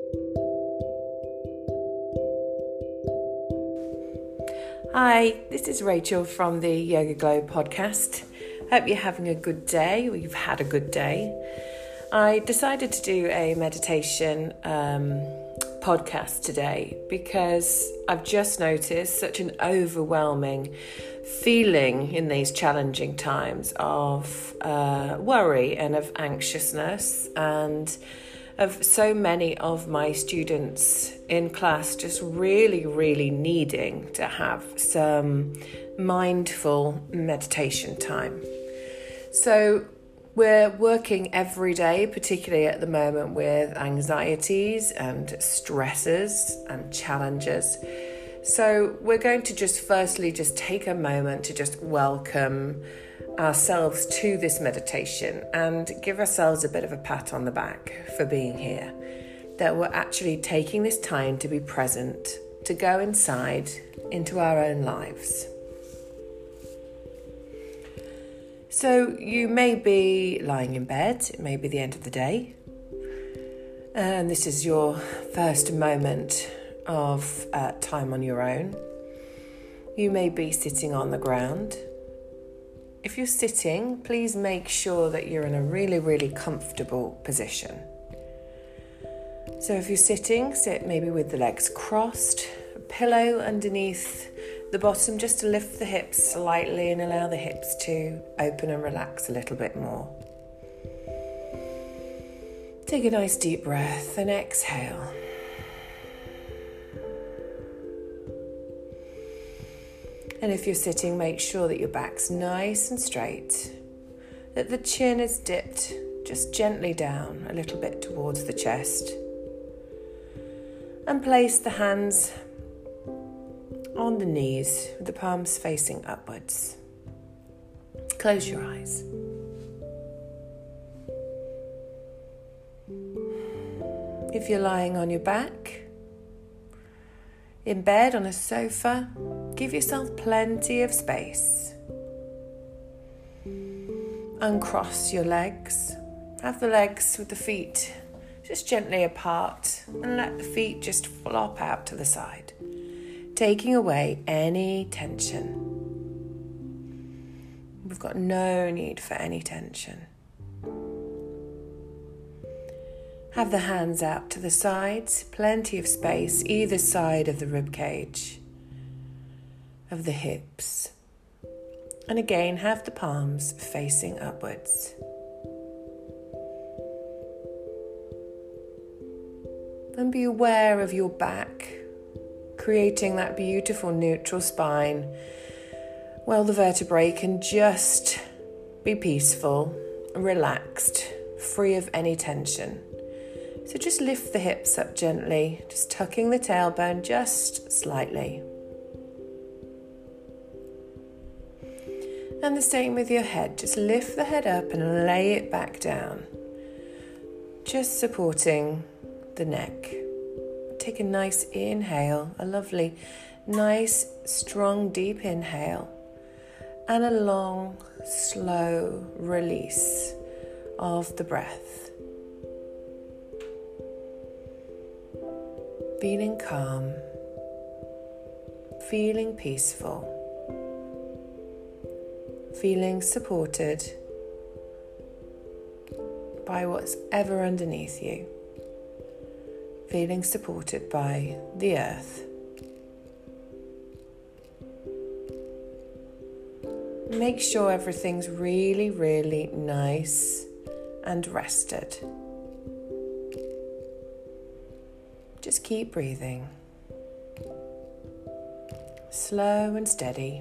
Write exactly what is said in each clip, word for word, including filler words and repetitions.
Hi, this is Rachel from the Yoga Glow podcast. Hope you're having a good day, or you've had a good day. I decided to do a meditation um, podcast today because I've just noticed such an overwhelming feeling in these challenging times of uh, worry and of anxiousness, and of so many of my students in class just really, really needing to have some mindful meditation time. So we're working every day, particularly at the moment, with anxieties and stresses and challenges. So we're going to just firstly just take a moment to just welcome ourselves to this meditation and give ourselves a bit of a pat on the back for being here, that we're actually taking this time to be present, to go inside into our own lives. So you may be lying in bed, it may be the end of the day, and this is your first moment of uh, time on your own. You may be sitting on the ground. If you're sitting, please make sure that you're in a really, really comfortable position. So if you're sitting, sit maybe with the legs crossed, a pillow underneath the bottom just to lift the hips slightly and allow the hips to open and relax a little bit more. Take a nice deep breath and exhale. And if you're sitting, make sure that your back's nice and straight, that the chin is dipped just gently down a little bit towards the chest. And place the hands on the knees with the palms facing upwards. Close your eyes. If you're lying on your back, in bed, on a sofa, give yourself plenty of space. Uncross your legs. Have the legs with the feet just gently apart and let the feet just flop out to the side, taking away any tension. We've got no need for any tension. Have the hands out to the sides, plenty of space either side of the rib cage, of the hips. And again, have the palms facing upwards. And be aware of your back, creating that beautiful neutral spine. Well, the vertebrae can just be peaceful, relaxed, free of any tension. So just lift the hips up gently, just tucking the tailbone just slightly. And the same with your head. Just lift the head up and lay it back down, just supporting the neck. Take a nice inhale, a lovely, nice, strong, deep inhale, and a long, slow release of the breath. Feeling calm, feeling peaceful, feeling supported by what's ever underneath you, feeling supported by the earth. Make sure everything's really, really nice and rested. Just keep breathing, slow and steady.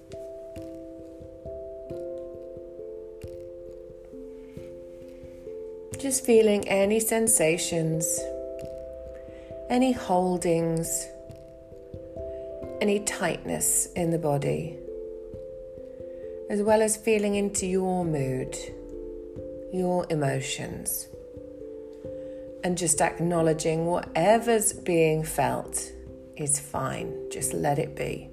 Just feeling any sensations, any holdings, any tightness in the body, as well as feeling into your mood, your emotions. And just acknowledging whatever's being felt is fine. Just let it be.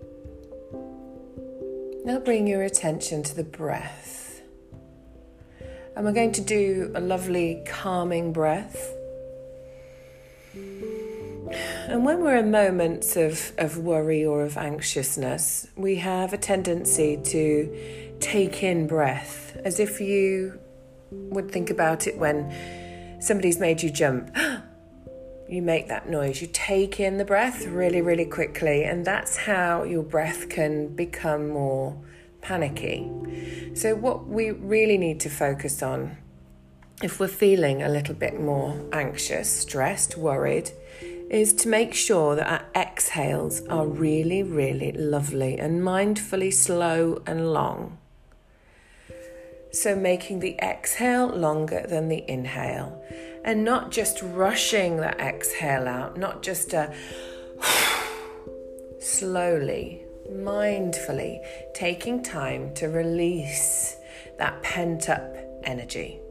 Now bring your attention to the breath. And we're going to do a lovely calming breath. And when we're in moments of, of worry or of anxiousness, we have a tendency to take in breath, as if you would think about it when somebody's made you jump. You make that noise. You take in the breath really, really quickly, and that's how your breath can become more panicky. So what we really need to focus on, if we're feeling a little bit more anxious, stressed, worried, is to make sure that our exhales are really, really lovely and mindfully slow and long. So making the exhale longer than the inhale, and not just rushing that exhale out, not just a slowly, mindfully taking time to release that pent-up energy.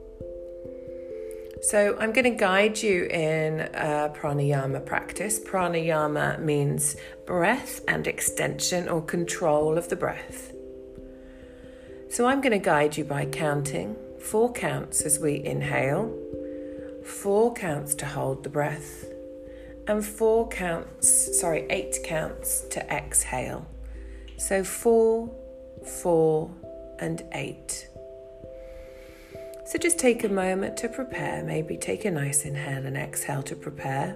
So I'm going to guide you in a pranayama practice. Pranayama means breath and extension or control of the breath. So I'm going to guide you by counting four counts as we inhale, four counts to hold the breath, and four counts, sorry, eight counts to exhale. So four, four, and eight. So just take a moment to prepare. Maybe take a nice inhale and exhale to prepare.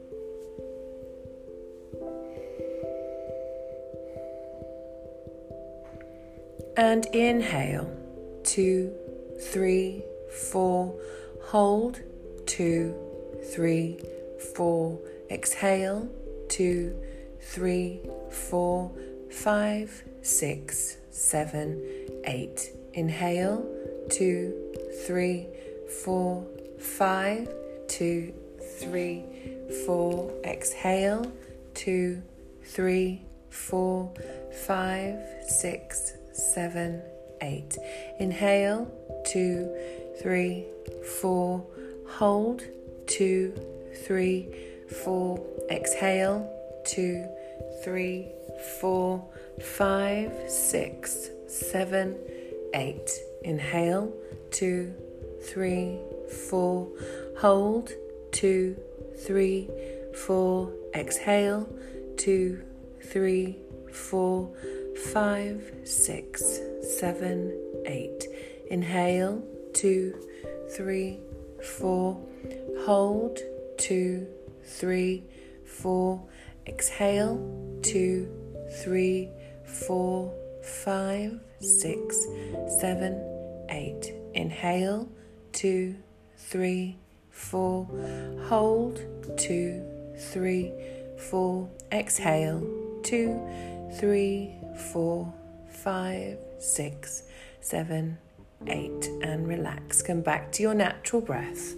And inhale, two, three, four, hold, two, three, four, exhale, two, three, four, five, six, seven, eight. Inhale, two, three, four, five, two, three, four, exhale, two, three, four, five, six, seven, eight. Inhale, two, three, four, hold, two, three, four, exhale, two, three, four, five, six, seven, eight. Inhale, two, three, four, hold, two, three, four, exhale, two, three, four, five, six, seven, eight. Inhale, two, three, four, hold, two, three, four, exhale, two, three, four, five, six, seven, eight. Inhale, two, three, four, hold, two, three, four, exhale, two, three, four, five, six, seven, eight, and relax. Come back to your natural breath.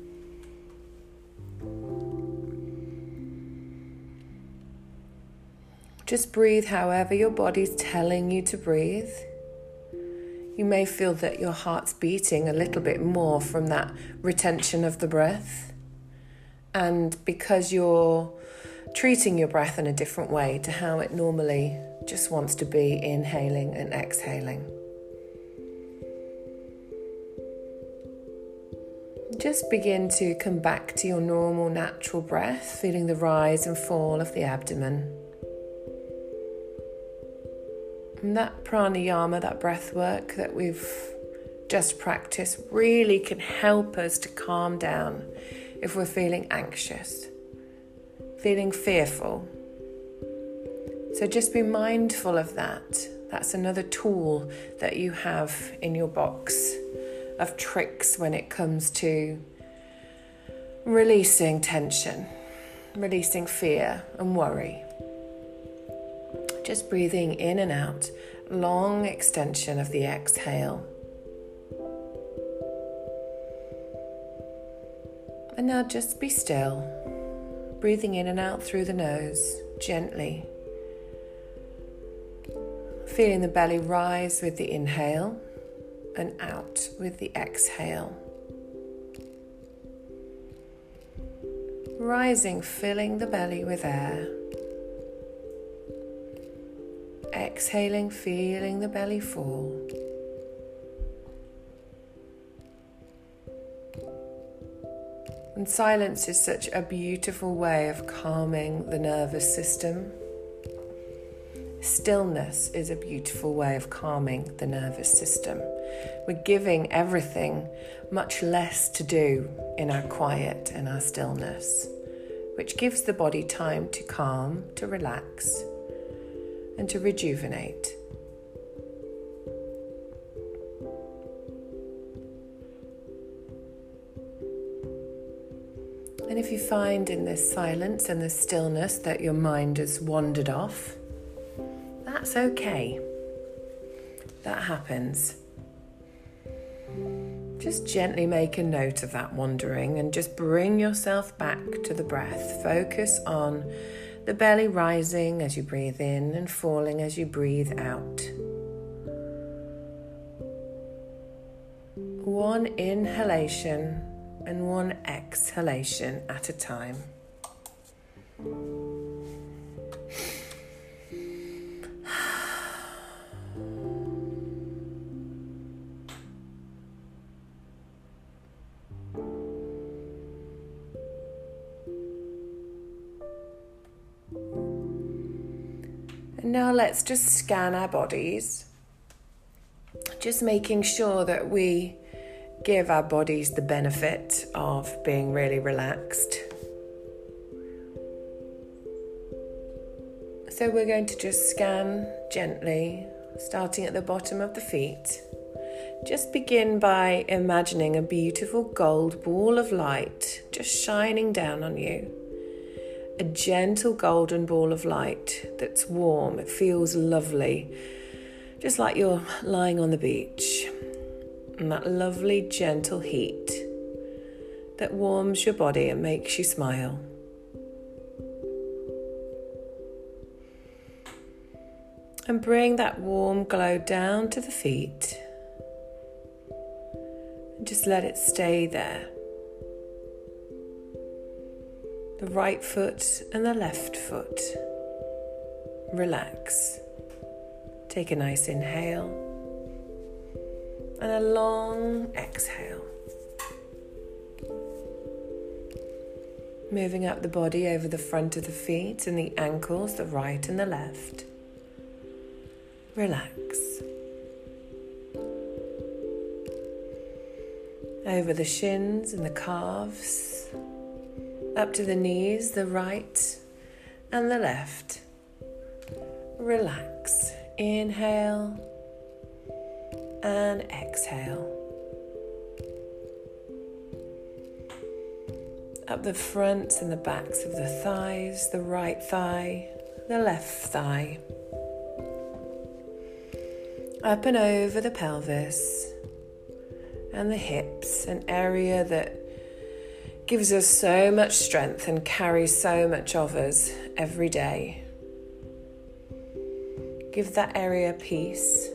Just breathe however your body's telling you to breathe. You may feel that your heart's beating a little bit more from that retention of the breath. And because you're treating your breath in a different way to how it normally just wants to be, inhaling and exhaling. Just begin to come back to your normal natural breath, feeling the rise and fall of the abdomen. And that pranayama, that breath work that we've just practiced, really can help us to calm down if we're feeling anxious, feeling fearful. So just be mindful of that. That's another tool that you have in your box of tricks when it comes to releasing tension, releasing fear and worry. Just breathing in and out, long extension of the exhale. And now just be still, breathing in and out through the nose, gently. Feeling the belly rise with the inhale and out with the exhale. Rising, filling the belly with air. Exhaling, feeling the belly fall. And silence is such a beautiful way of calming the nervous system. Stillness is a beautiful way of calming the nervous system. We're giving everything much less to do in our quiet and our stillness, which gives the body time to calm, to relax, and to rejuvenate. And if you find in this silence and this stillness that your mind has wandered off, that's okay. That happens. Just gently make a note of that wandering and just bring yourself back to the breath. Focus on the belly rising as you breathe in and falling as you breathe out. One inhalation and one exhalation at a time. And now let's just scan our bodies, just making sure that we give our bodies the benefit of being really relaxed. So we're going to just scan gently, starting at the bottom of the feet. Just begin by imagining a beautiful gold ball of light just shining down on you. A gentle golden ball of light that's warm. It feels lovely, just like you're lying on the beach. And that lovely gentle heat that warms your body and makes you smile. And bring that warm glow down to the feet. And just let it stay there. The right foot and the left foot. Relax. Take a nice inhale and a long exhale. Moving up the body over the front of the feet and the ankles, the right and the left. Relax. Over the shins and the calves. Up to the knees, the right and the left. Relax. Inhale and exhale. Up the fronts and the backs of the thighs, the right thigh, the left thigh. Up and over the pelvis and the hips, an area that gives us so much strength and carries so much of us every day. Give that area peace,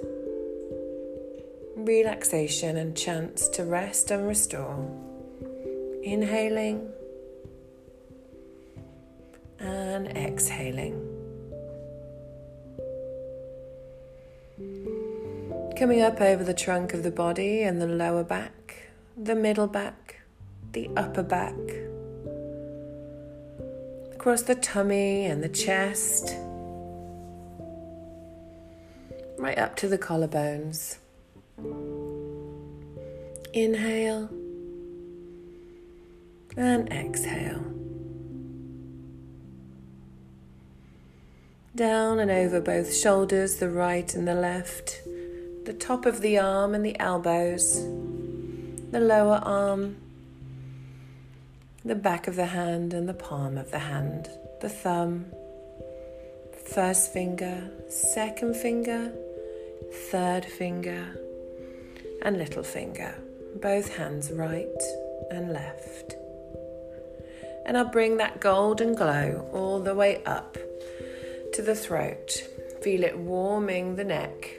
relaxation and chance to rest and restore. Inhaling and exhaling. Coming up over the trunk of the body and the lower back, the middle back, the upper back, across the tummy and the chest, right up to the collarbones. Inhale and exhale. Down and over both shoulders, the right and the left, the top of the arm and the elbows, the lower arm, the back of the hand and the palm of the hand, the thumb, first finger, second finger, third finger, and little finger, both hands right and left. And I'll bring that golden glow all the way up to the throat. Feel it warming the neck.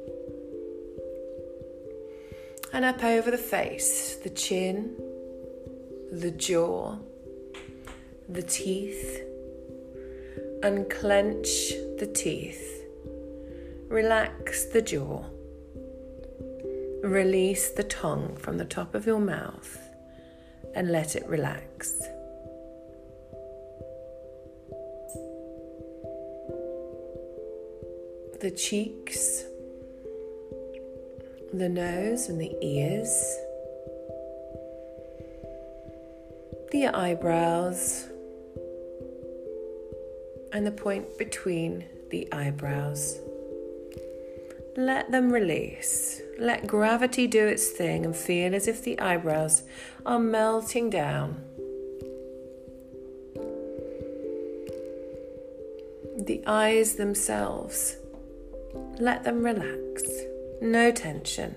And up over the face, the chin, the jaw, the teeth. Unclench the teeth. Relax the jaw. Release the tongue from the top of your mouth and let it relax. The cheeks, the nose and the ears, the eyebrows, and the point between the eyebrows. Let them release. Let gravity do its thing and feel as if the eyebrows are melting down. The eyes themselves, let them relax. No tension.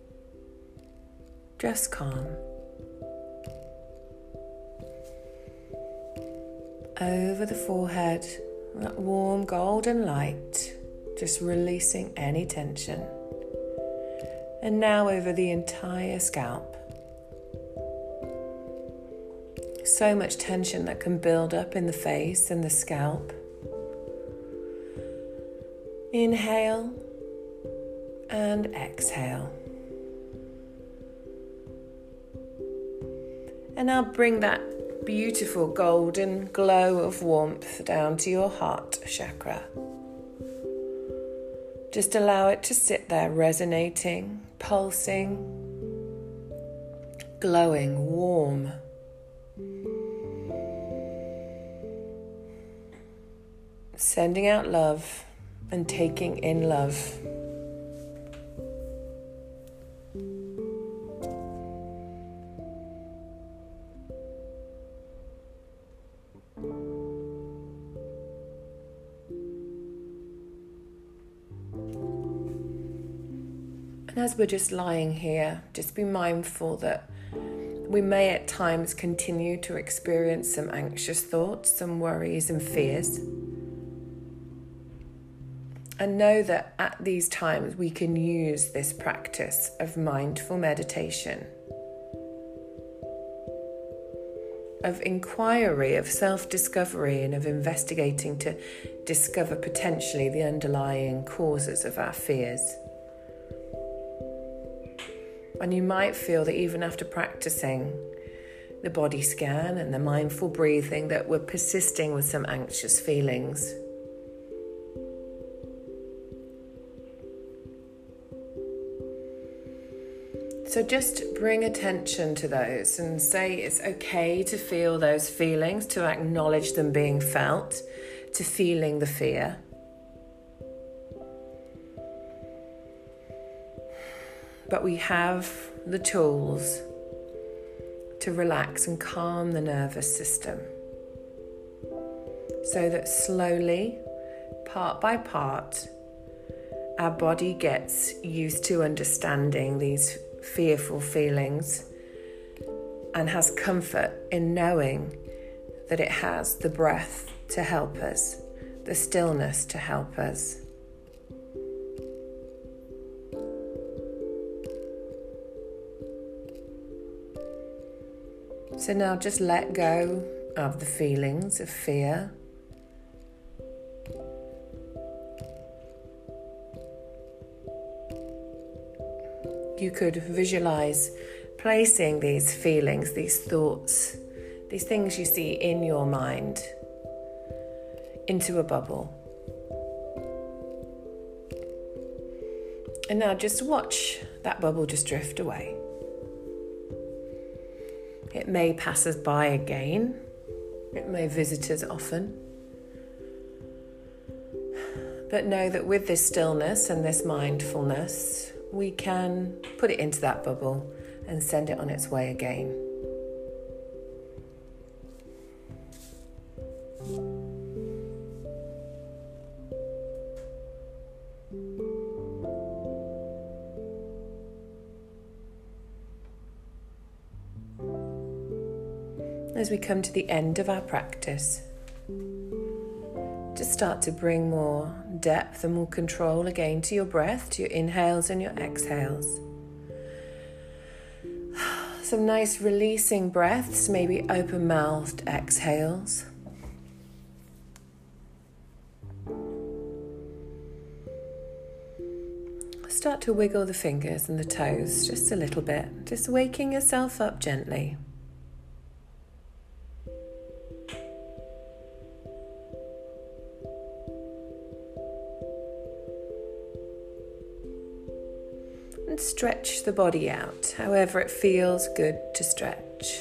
Just calm. Over the forehead, that warm golden light, just releasing any tension. And now over the entire scalp. So much tension that can build up in the face and the scalp. Inhale and exhale. And now bring that beautiful golden glow of warmth down to your heart chakra. Just allow it to sit there resonating, pulsing, glowing, warm. Sending out love and taking in love. And as we're just lying here, just be mindful that we may at times continue to experience some anxious thoughts, some worries and fears. And know that at these times we can use this practice of mindful meditation, of inquiry, of self-discovery, and of investigating to discover potentially the underlying causes of our fears. And you might feel that even after practicing the body scan and the mindful breathing that we're persisting with some anxious feelings. So just bring attention to those and say it's okay to feel those feelings, to acknowledge them being felt, to feeling the fear. But we have the tools to relax and calm the nervous system so that slowly, part by part, our body gets used to understanding these fearful feelings and has comfort in knowing that it has the breath to help us, the stillness to help us. So now just let go of the feelings of fear. You could visualize placing these feelings, these thoughts, these things you see in your mind into a bubble. And now just watch that bubble just drift away. It may pass us by again. It may visit us often. But know that with this stillness and this mindfulness, we can put it into that bubble and send it on its way again. As we come to the end of our practice, just start to bring more depth and more control again to your breath, to your inhales and your exhales. Some nice releasing breaths, maybe open-mouthed exhales. Start to wiggle the fingers and the toes just a little bit, just waking yourself up gently. and stretch the body out, however it feels good to stretch.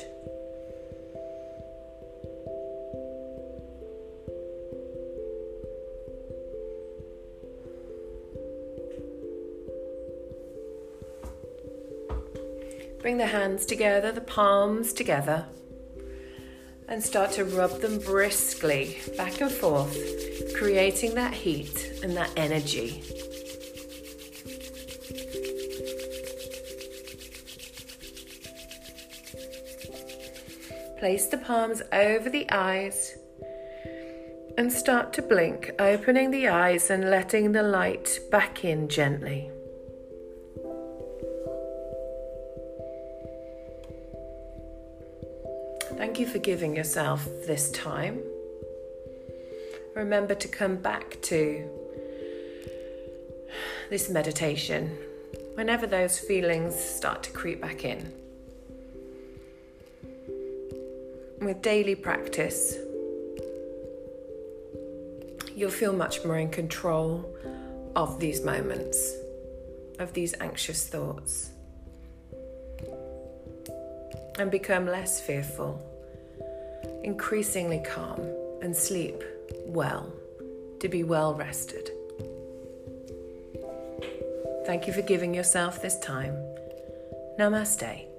Bring the hands together, the palms together, and start to rub them briskly back and forth, creating that heat and that energy. Place the palms over the eyes and start to blink, opening the eyes and letting the light back in gently. Thank you for giving yourself this time. Remember to come back to this meditation whenever those feelings start to creep back in. With daily practice, you'll feel much more in control of these moments, of these anxious thoughts, and become less fearful, increasingly calm, and sleep well, to be well rested. Thank you for giving yourself this time. Namaste.